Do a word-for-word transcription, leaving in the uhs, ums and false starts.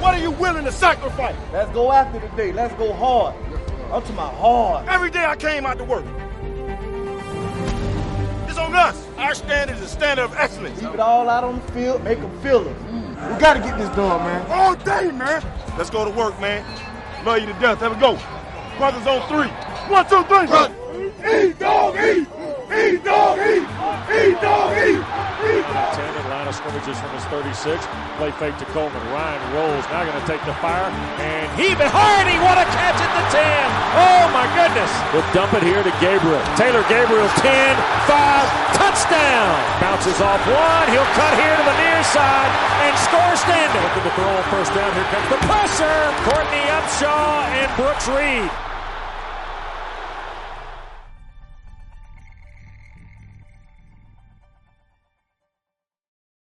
What are you willing to sacrifice? Let's go after today. Let's go hard. I'm talking about hard. Every day I came out to work. It's on us. Our standard is a standard of excellence. Keep it all out on the field. Make them feel us. Mm. We got to get this done, man. All day, man. Let's go to work, man. Love you to death. Let me go. Brothers on three. One, two, three. Run. Eat, dog, eat. Eat, dog, eat. Eat, dog, eat. Eat, dog. ten at line of scrimmages from his thirty-six. Play fake to Coleman. Ryan rolls. Now going to take the fire. And he Hardy. What a catch at the ten. Oh, my goodness. We'll dump it here to Gabriel. Taylor Gabriel, ten, five, touchdown. Bounces off one. He'll cut here to the near side and score standing. Looking to throw a first down. Here comes the pressure. Courtney Upshaw and Brooks Reed.